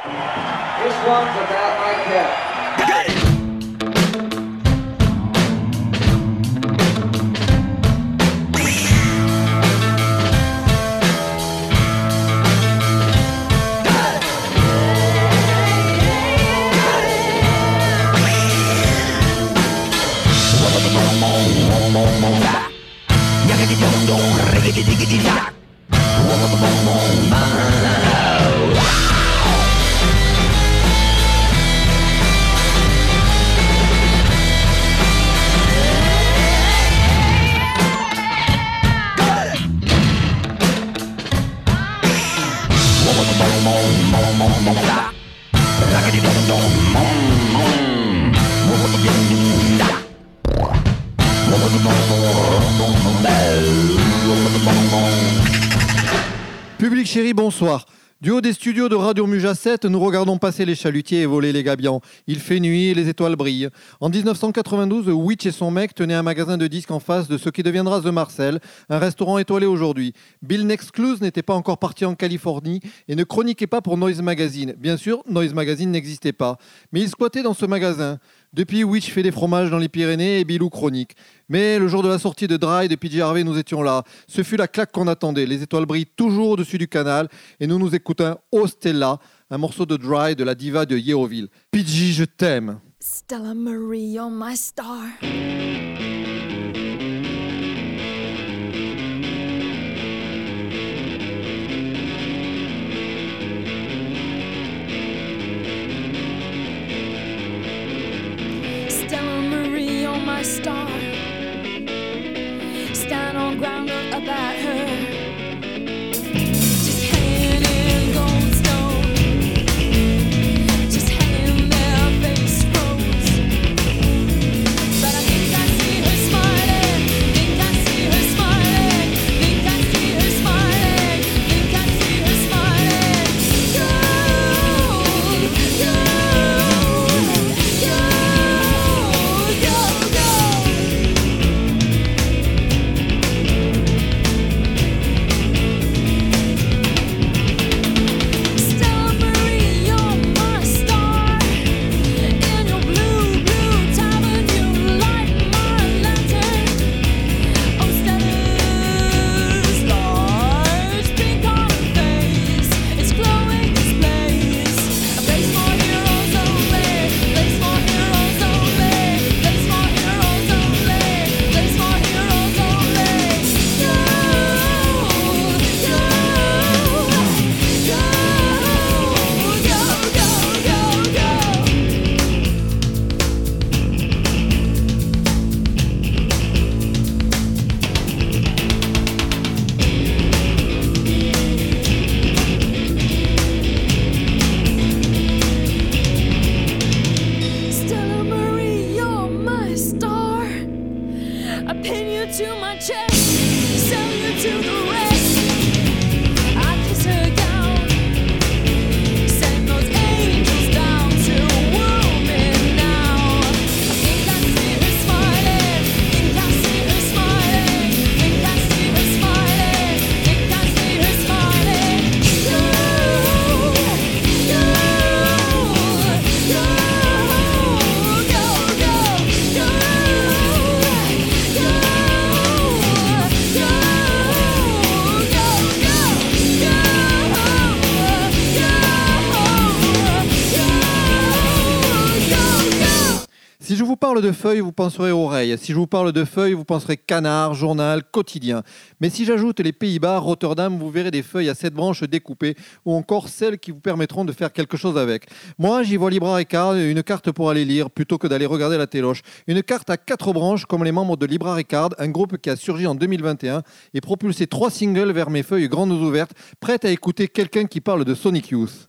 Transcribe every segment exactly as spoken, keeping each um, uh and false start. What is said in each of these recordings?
This one's about my cat. Public chéri, bonsoir. Du haut des studios de Radio Muja sept, nous regardons passer les chalutiers et voler les gabions. Il fait nuit et les étoiles brillent. En dix-neuf cent quatre-vingt-douze, Witch et son mec tenaient un magasin de disques en face de ce qui deviendra The Marcel, un restaurant étoilé aujourd'hui. Bill Nexcluse n'était pas encore parti en Californie et ne chroniquait pas pour Noise Magazine. Bien sûr, Noise Magazine n'existait pas, mais il squattait dans ce magasin. Depuis, Witch fait des fromages dans les Pyrénées et Bilou chronique. Mais le jour de la sortie de Dry de P J Harvey, nous étions là. Ce fut la claque qu'on attendait. Les étoiles brillent toujours au-dessus du canal et nous nous écoutons Oh Stella, un morceau de Dry de la diva de Yeovil. P J, je t'aime. Stella Marie, you're my star. Stella Marie, you're my star. Stand on ground about her. Just hanging in Goldstone. Just hanging there, face froze. But I think I see her smiling. Think I see her smiling. Think I see her smiling. Think I see her smiling. Go, go, go, go, go. Stella Marie, you're my star. In your blue, blue tavern, you light my lantern. Oh, Stella's large pink on her face. It's glowing displays. A place for heroes only. Place for heroes only. Place for heroes only. Place for heroes only. Go, go, go, go, go, go, go. Stella Marie, you're my star. I pin you to my chest, sell you to the rest. I kiss her gown, send those angels down to woo me now. I think I see her smiling, think I see her smiling, think I see her smiling, think I see her smiling. Go, go, go, go, go, go, go, go, go, Si je vous parle de feuilles, vous penserez oreilles. Si je vous parle de feuilles, vous penserez canard, journal, quotidien. Mais si j'ajoute les Pays-Bas, Rotterdam, vous verrez des feuilles à sept branches découpées ou encore celles qui vous permettront de faire quelque chose avec. Moi, j'y vois Libra Record, une carte pour aller lire plutôt que d'aller regarder la téloche. Une carte à quatre branches comme les membres de Libra Record, un groupe qui a surgi en deux mille vingt et un et propulsé trois singles vers mes feuilles grandes ouvertes, prêtes à écouter quelqu'un qui parle de Sonic Youth.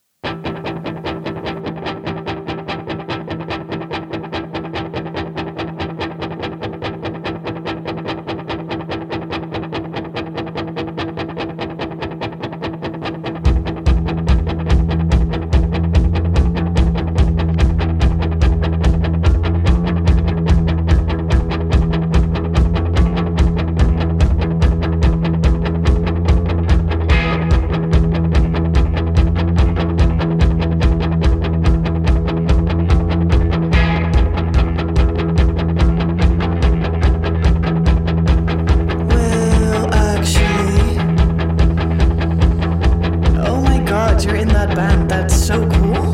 That's so cool.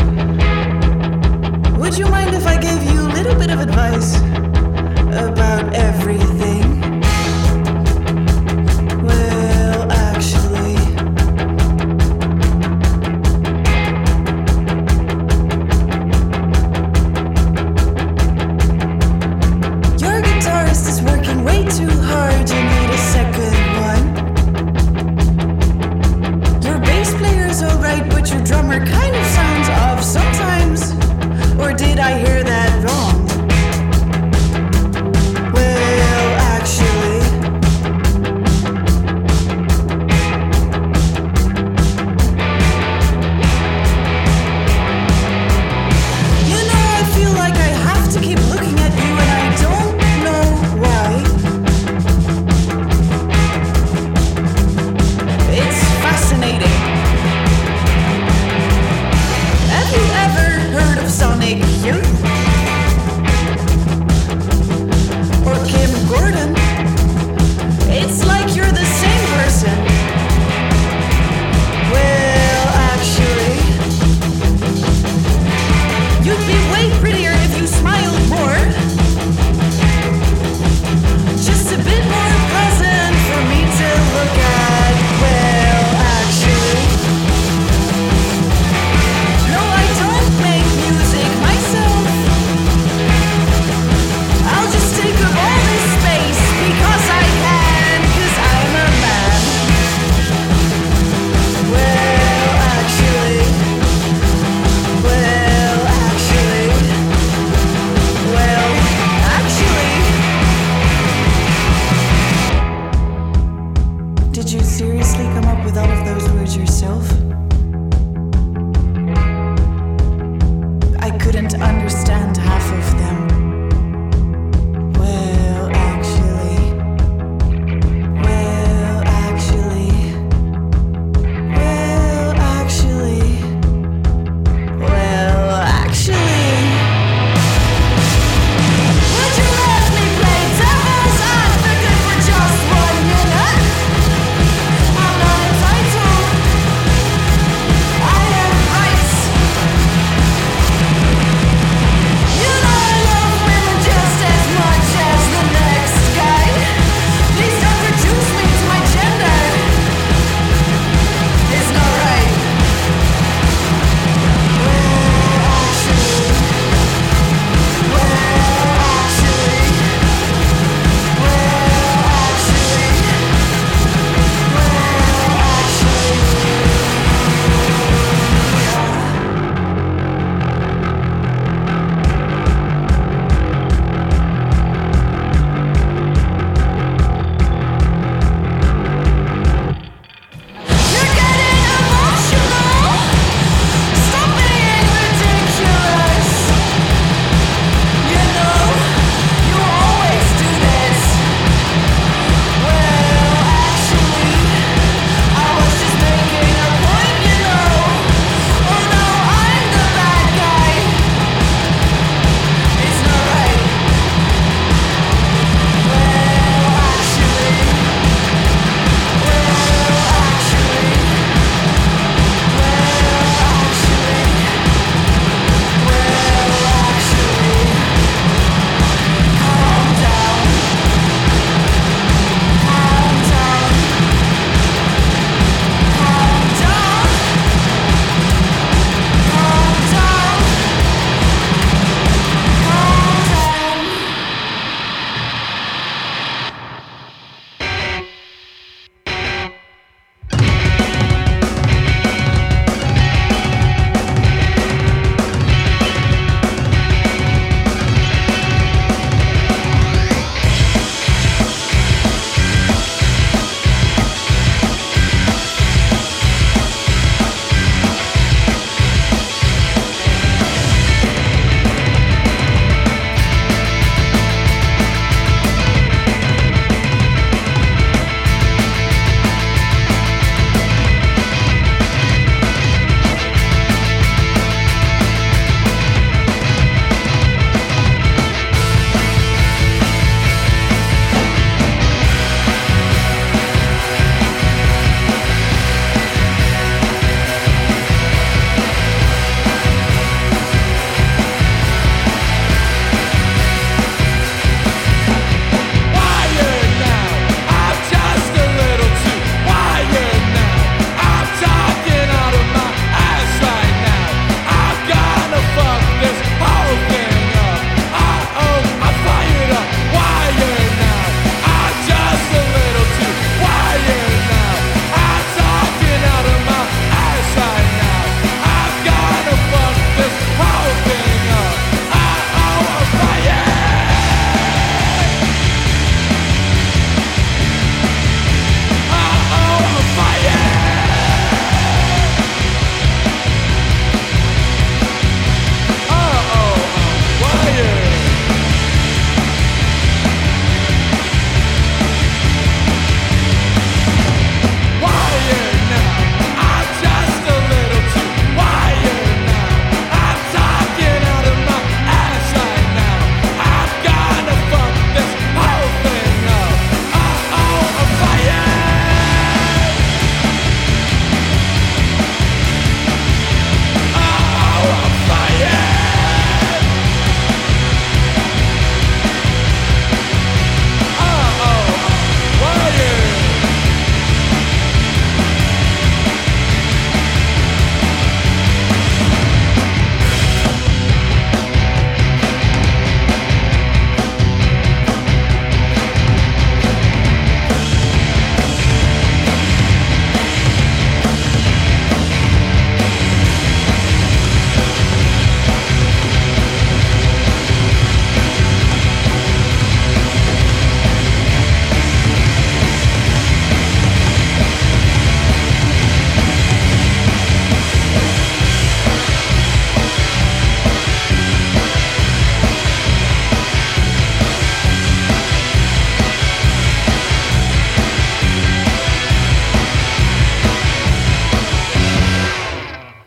Would you mind if I gave you a little bit of advice about everything? Well, actually, your guitarist is working way too hard. You need a second one. Your bass player's alright, but your drummer kind of sounds off sometimes. Or did I hear that wrong? Well,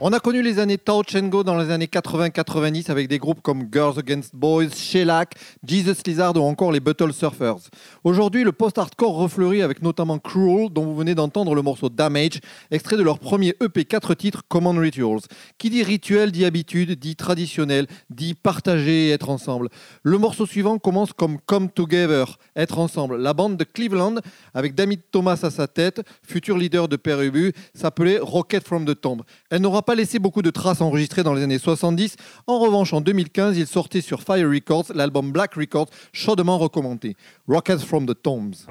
On a connu les années Touch and Go dans les années quatre-vingts quatre-vingt-dix avec des groupes comme Girls Against Boys, Shellac, Jesus Lizard ou encore les Buttle Surfers. Aujourd'hui, le post-hardcore refleurit avec notamment Cruel, dont vous venez d'entendre le morceau Damage, extrait de leur premier E P quatre titres Common Rituals. Qui dit rituel dit habitude, dit traditionnel, dit partager et être ensemble. Le morceau suivant commence comme Come Together, être ensemble. La bande de Cleveland, avec David Thomas à sa tête, futur leader de Père Ubu, s'appelait Rocket from the Tomb. Elle n'aura pas laissé beaucoup de traces enregistrées dans les années soixante-dix. En revanche, en deux mille quinze, il sortait sur Fire Records l'album Black Records, chaudement recommandé. Rockets from the Tombs.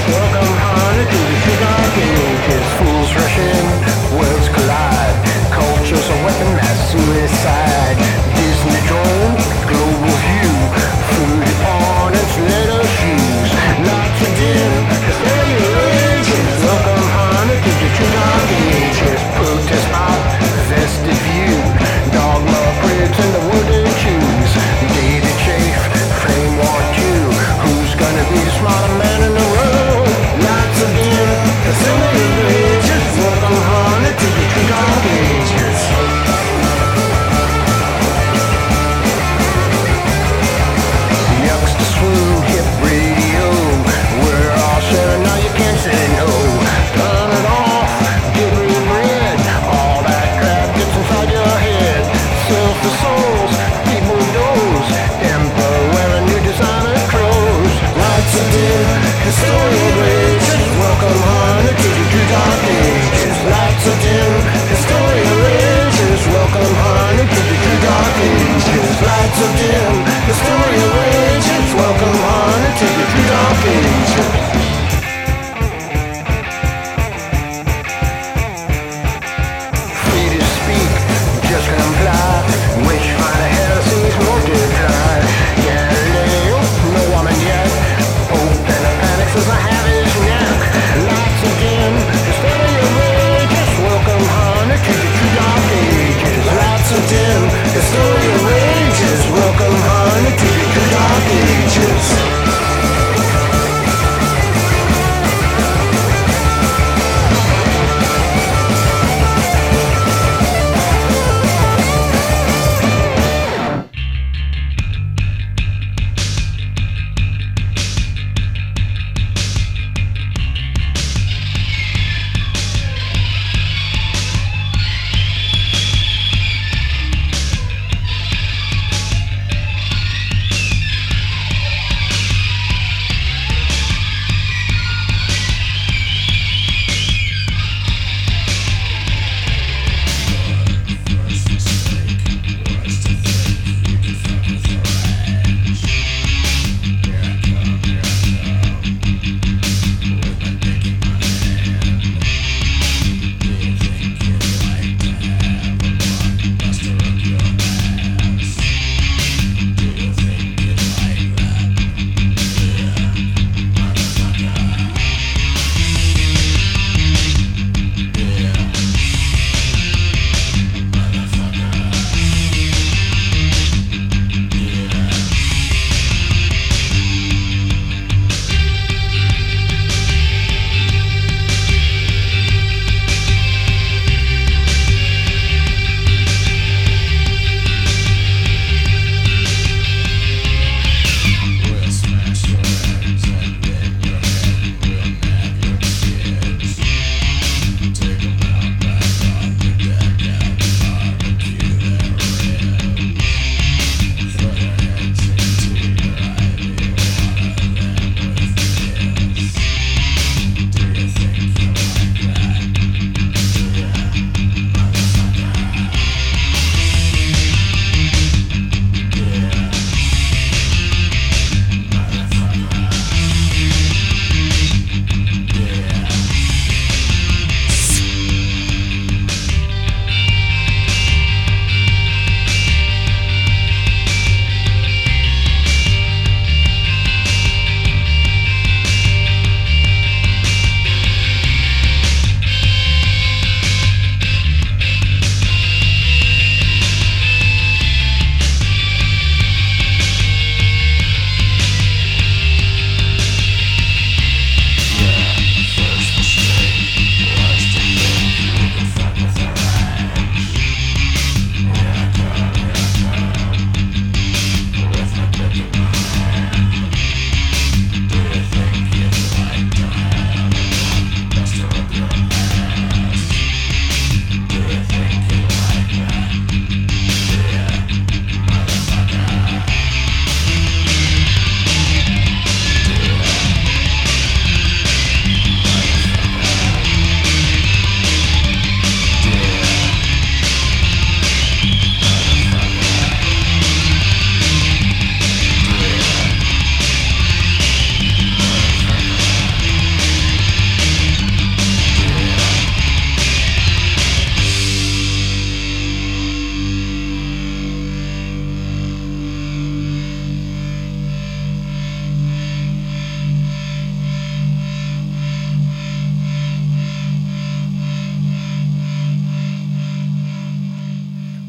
Fools rush in, worlds collide. Cold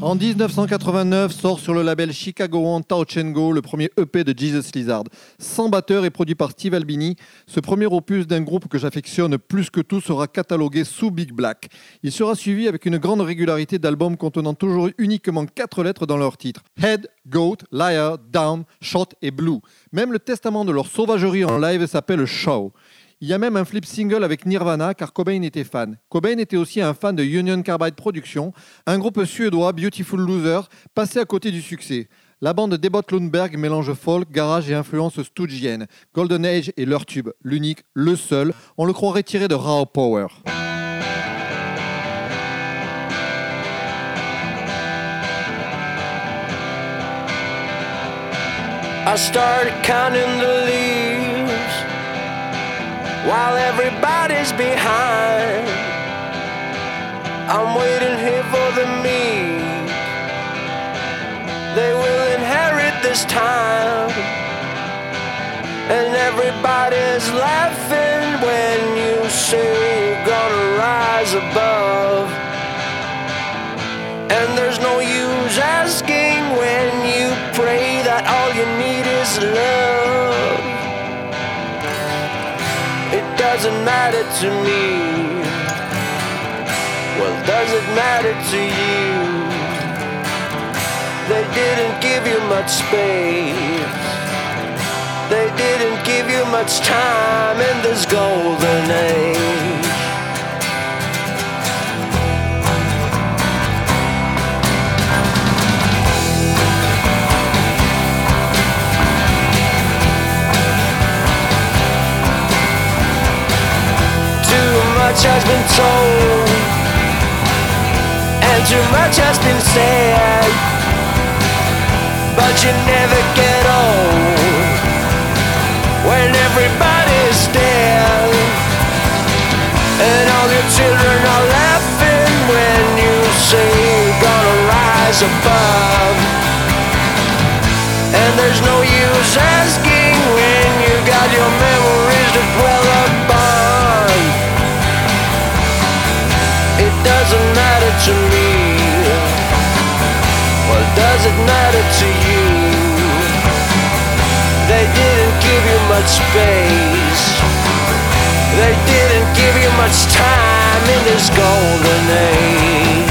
En dix-neuf cent quatre-vingt-neuf sort sur le label chicagoan Touch and Go le premier E P de Jesus Lizard. Sans batteur et produit par Steve Albini, ce premier opus d'un groupe que j'affectionne plus que tout sera catalogué sous Big Black. Il sera suivi avec une grande régularité d'albums contenant toujours uniquement quatre lettres dans leur titre. Head, Goat, Liar, Down, Shot et Blue. Même le testament de leur sauvagerie en live s'appelle Show. Il y a même un flip single avec Nirvana car Cobain était fan. Cobain était aussi un fan de Union Carbide Productions, un groupe suédois, Beautiful Loser, passé à côté du succès. La bande d'Ebbot Lundberg mélange folk, garage et influence stoogienne. Golden Age est leur tube, l'unique, le seul, on le croirait tiré de Raw Power. I started counting the leaves while everybody's behind. I'm waiting here for the meek. They will inherit this time. And everybody's laughing when you say you're gonna rise above. And there's no use asking when you pray that all you need is love. It doesn't matter to me. Well, does it matter to you? They didn't give you much space. They didn't give you much time in this golden age. Too much has been told, and too much has been said, but you never get old when everybody's dead, and all your children are laughing when you say you're gonna rise above. And there's no use asking when you got your memories to dwell upon. It doesn't matter to me. Well, does it matter to you? They didn't give you much space. They didn't give you much time in this golden age.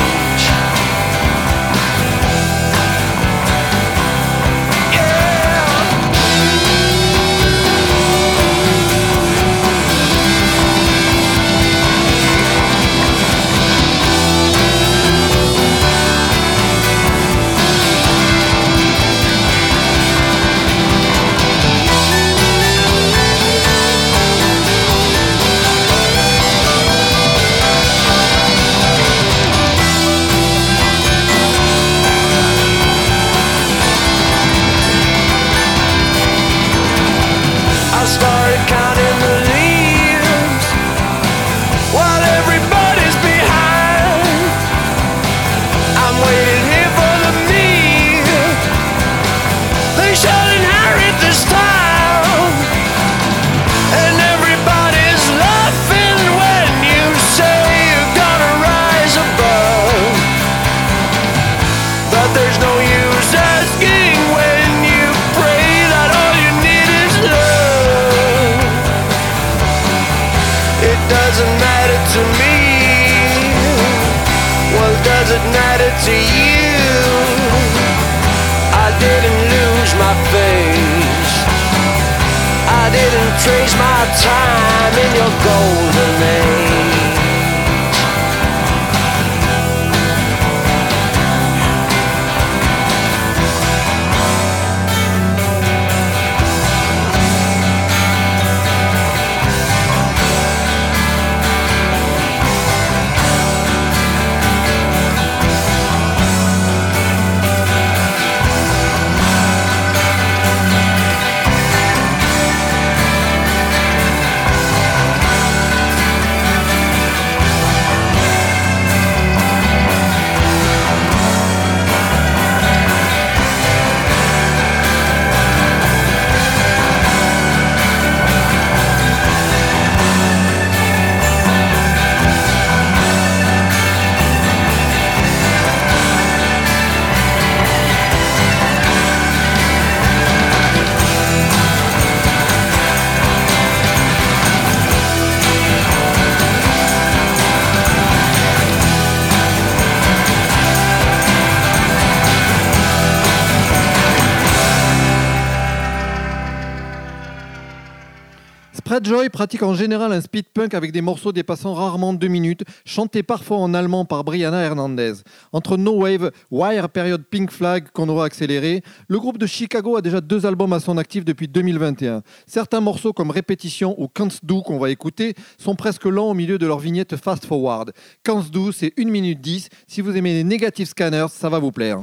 I started counting the leaves while everybody's behind. I'm waiting here for the me. They shall inherit this town, and everybody's laughing when you say you're gonna rise above. But there's no use asking when you pray that all you need is love. It doesn't matter to me. Well, does it matter to you? I didn't lose my face. I didn't trace my time in your golden age. Spreadjoy pratique en général un speed punk avec des morceaux dépassant rarement deux minutes, chantés parfois en allemand par Brianna Hernandez. Entre No Wave, Wire période Pink Flag qu'on aura accéléré, le groupe de Chicago a déjà deux albums à son actif depuis deux mille vingt et un. Certains morceaux comme Répétition ou Can't Do qu'on va écouter sont presque lents au milieu de leur vignette fast forward. Can't Do, c'est une minute dix. Si vous aimez les Negative Scanners, ça va vous plaire.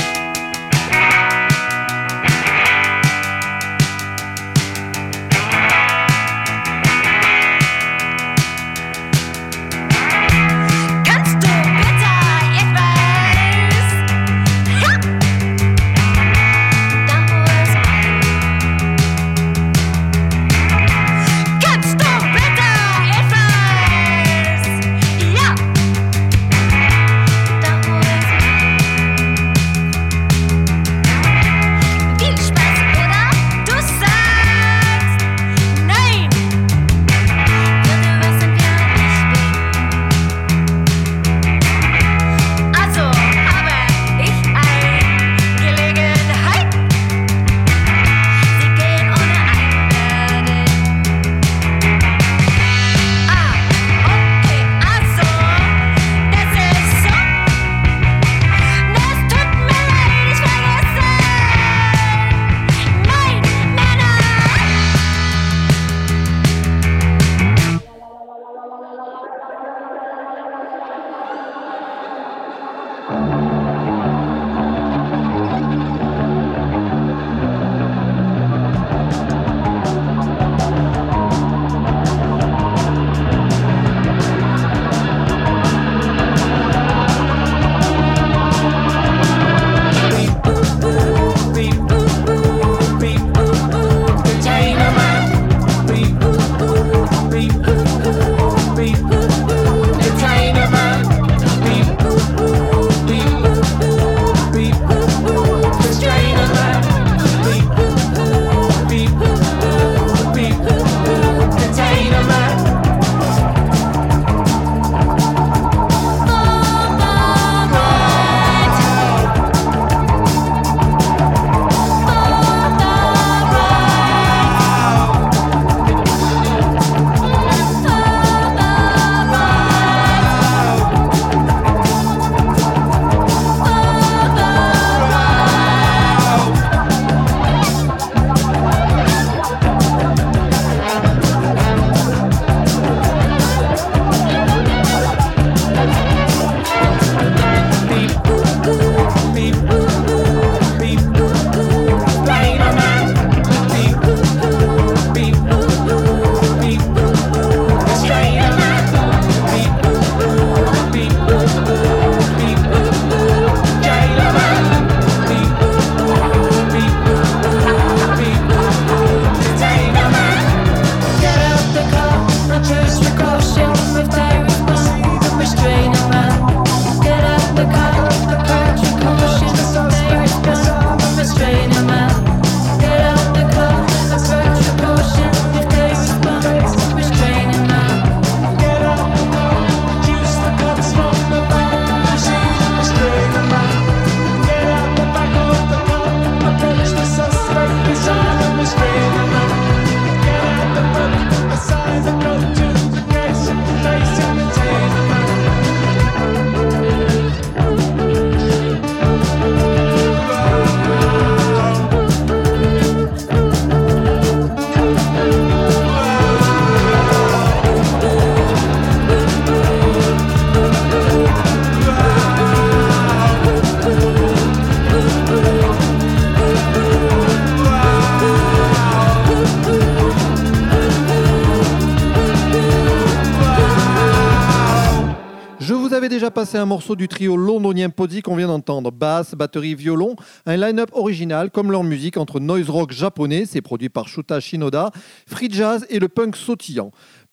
Déjà passé un morceau du trio londonien Pozzi qu'on vient d'entendre. Basse, batterie, violon, un line-up original comme leur musique entre noise rock japonais, c'est produit par Shuta Shinoda, free jazz et le punk sautillant.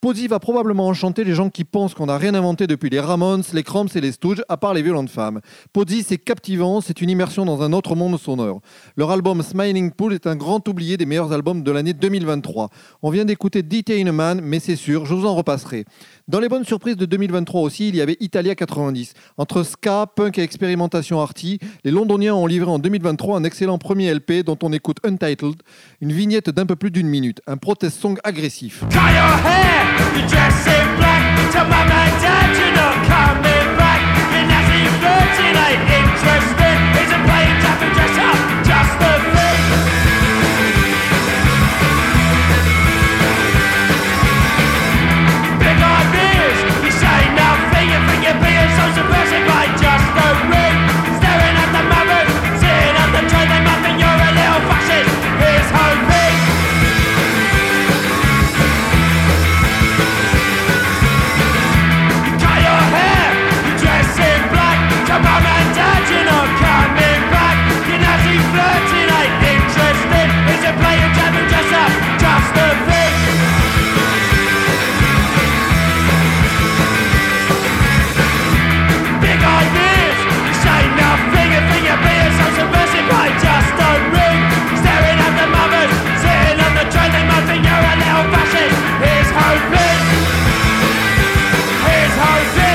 Posey va probablement enchanter les gens qui pensent qu'on n'a rien inventé depuis les Ramones, les Cramps et les Stooges, à part les violentes femmes. Posey, c'est captivant, c'est une immersion dans un autre monde sonore. Leur album Smiling Pool est un grand oublié des meilleurs albums de l'année deux mille vingt-trois. On vient d'écouter Detain a Man, mais c'est sûr, je vous en repasserai. Dans les bonnes surprises de deux mille vingt-trois aussi, il y avait Italia quatre-vingt-dix. Entre ska, punk et expérimentation arty, les Londoniens ont livré en deux mille vingt-trois un excellent premier L P dont on écoute Untitled, une vignette d'un peu plus d'une minute, un protest song agressif. Cut your hair, you dress in black. Tell mum and dad you're not coming back. Your nazi flirting ain't interesting. Isn't playing tap and dress up just the thing? Big ideas, you say nothing. You think you're being so subversive by just the ring. Staring at the mothers, sitting at the train. They might think you're a little fascist. Here's hoping. Your mum and dad, you're not coming back. Your nazi flirting ain't interesting. Is it playing jab and dress up just the thing? Big ideas, you say nothing. You think you're being so subversive by just a ring. Staring at the mothers, sitting on the train. They might think you're a little fascist. Here's hoping. Here's hoping.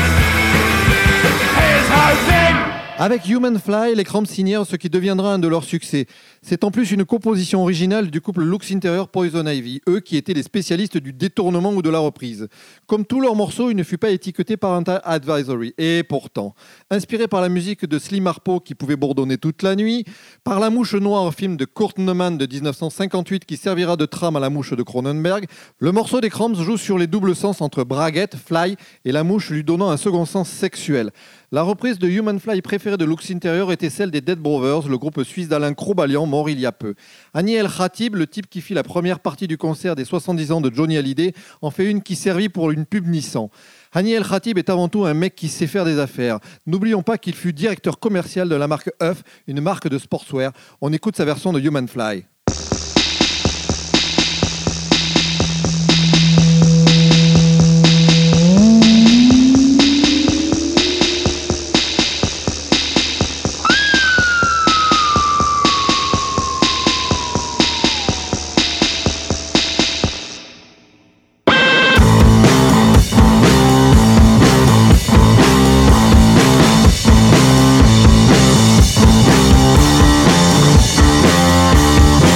Avec Human Fly, les Cramps signèrent ce qui deviendra un de leurs succès. C'est en plus une composition originale du couple Lux Interior Poison Ivy, eux qui étaient les spécialistes du détournement ou de la reprise. Comme tous leurs morceaux, il ne fut pas étiqueté Parental Advisory. Et pourtant, inspiré par la musique de Slim Harpo qui pouvait bourdonner toute la nuit, par La Mouche Noire, film de Kurt Neumann de dix-neuf cent cinquante-huit qui servira de trame à La Mouche de Cronenberg, le morceau des Cramps joue sur les doubles sens entre braguette, fly et la mouche lui donnant un second sens sexuel. La reprise de Human Fly préférée de Lux Interior était celle des Dead Brothers, le groupe suisse d'Alain Crobalian, mort il y a peu. Hani El Khatib, le type qui fit la première partie du concert des soixante-dix ans de Johnny Hallyday, en fait une qui servit pour une pub Nissan. Hani El Khatib est avant tout un mec qui sait faire des affaires. N'oublions pas qu'il fut directeur commercial de la marque Huff, une marque de sportswear. On écoute sa version de Human Fly. We'll be right back.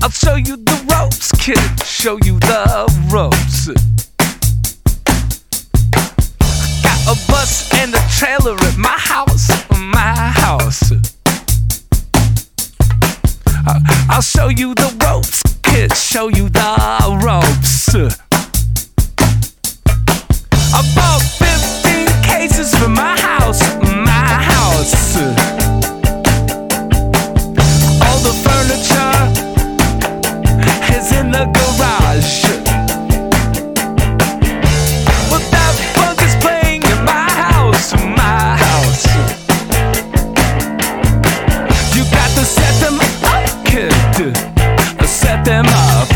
I'll show you the ropes, kid. Show you the ropes. Got a bus and a trailer at my house, my house. I'll show you the ropes, kid. Show you the ropes. I bought fifteen cases for my house, my house. All the furniture is in the garage. But that funk is playing in my house, my house. You got to set them up, kid. Set them up.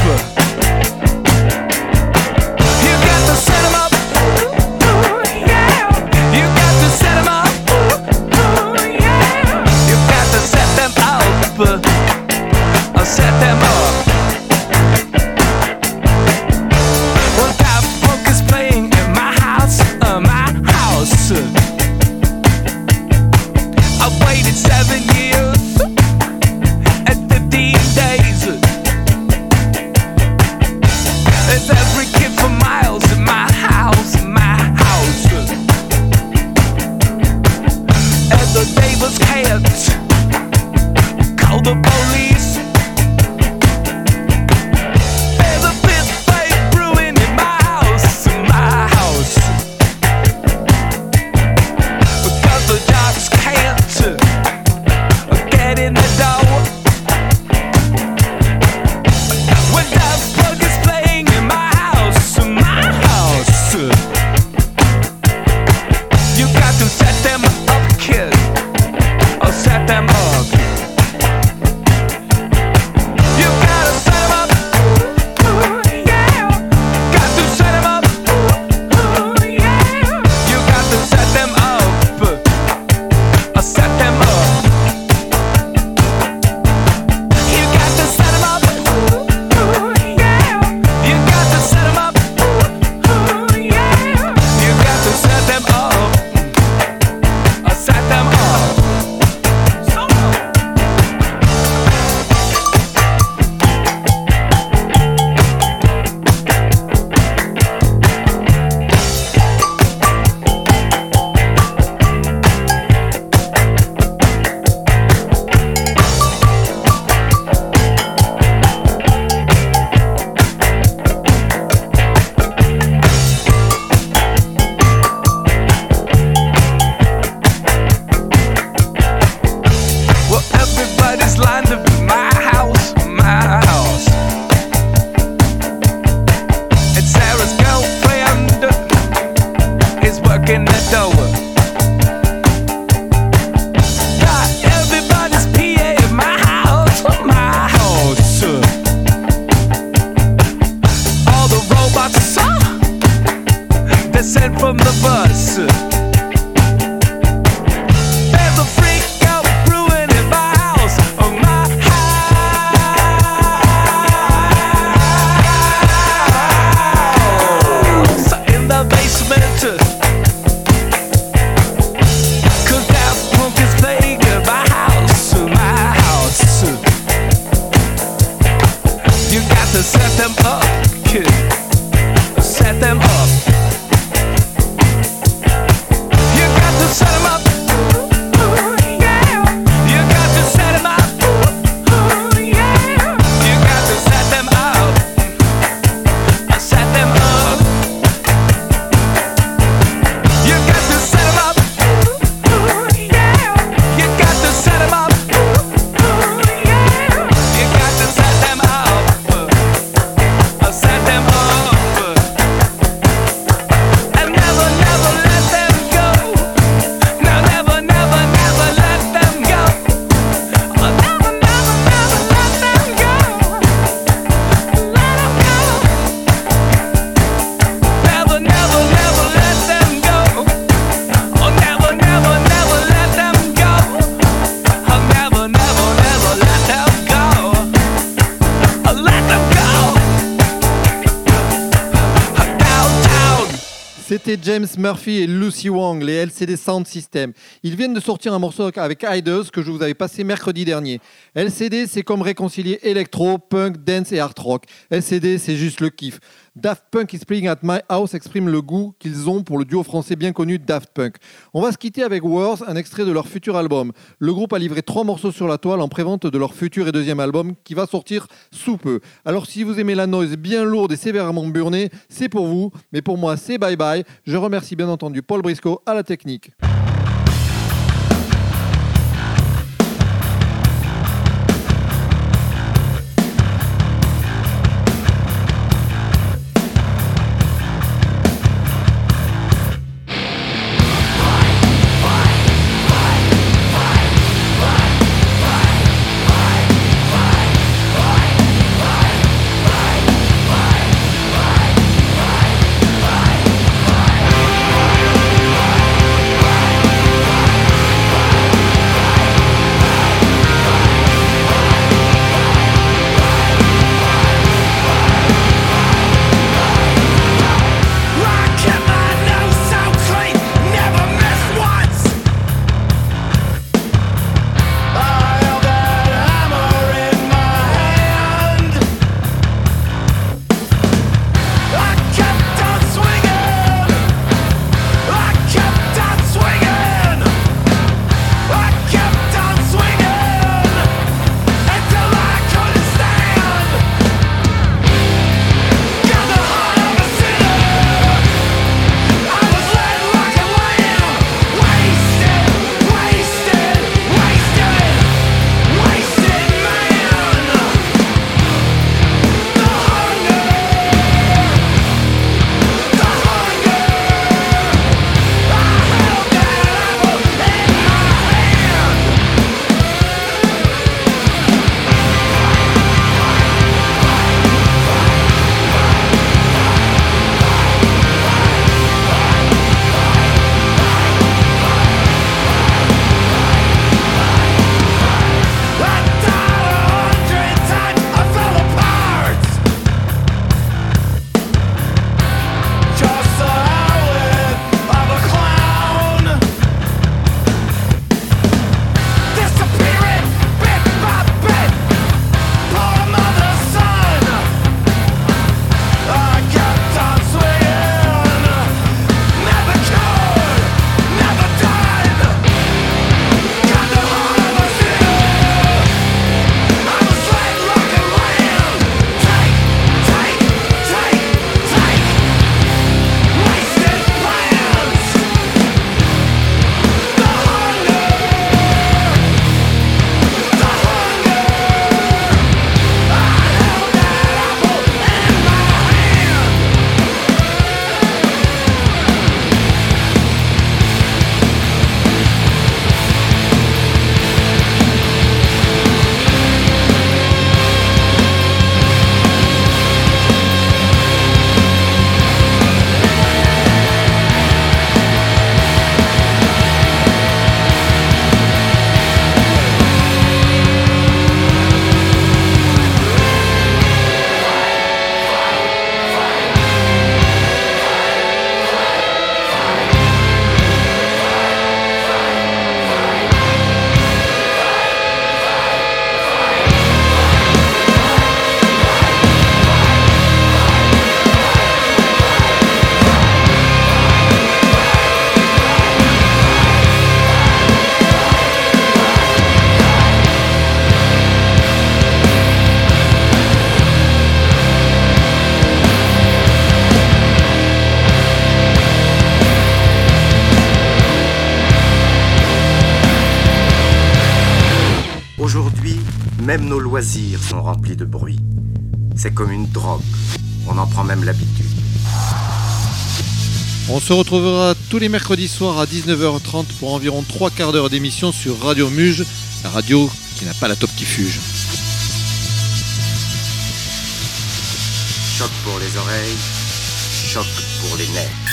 You got to set them up. Yeah. You got to set them up. Yeah. You got to set them up. Set them up. Well, that funk is playing in my house, uh, my house. I've waited seven years and fifteen days. There's every kid for miles in my house, my house. And the neighbors can't call the police. There's a fist fight brewing in my house, my house. Because the jocks can't get in the door. When that plug is playing in my house, my house. You got to set them up, kid. Or set them up. You gotta set them up. Yeah. Got to set them up. Yeah. You got to set them up. Or set them up. You got to set them up. Yeah. You got to set them up. Yeah. You got to set them up. Or set them up. Well, everybody's lined up in my house, my house. And Sarah's girlfriend is working the door. Got everybody's P A in my house, my house. All the robots are they're sent from the bus. There's a freak out brewing in my house, oh my house. In the basement, 'cause that punk is playing in my house, my house. You got to set them up, kid. Set them up. You got to set them up. Yeah. You got to set them up. Yeah. You got to set them up. Set them up. You got to set them up. Yeah. You got to set them up. Yeah. You got to set them up. C'était James Murphy et Lucy Wong, les L C D Sound System. Ils viennent de sortir un morceau avec Idols que je vous avais passé mercredi dernier. L C D, c'est comme réconcilier électro, punk, dance et art rock. L C D, c'est juste le kiff. Daft Punk is Playing at My House exprime le goût qu'ils ont pour le duo français bien connu Daft Punk. On va se quitter avec Words, un extrait de leur futur album. Le groupe a livré trois morceaux sur la toile en prévente de leur futur et deuxième album qui va sortir sous peu. Alors si vous aimez la noise bien lourde et sévèrement burnée, c'est pour vous, mais pour moi c'est bye bye. Je remercie bien entendu Paul Briscoe à la technique. Même nos loisirs sont remplis de bruit. C'est comme une drogue. On en prend même l'habitude. On se retrouvera tous les mercredis soirs à dix-neuf heures trente pour environ trois quarts d'heure d'émission sur Radio Muge, la radio qui n'a pas la top qui fuge. Choc pour les oreilles, choc pour les nerfs.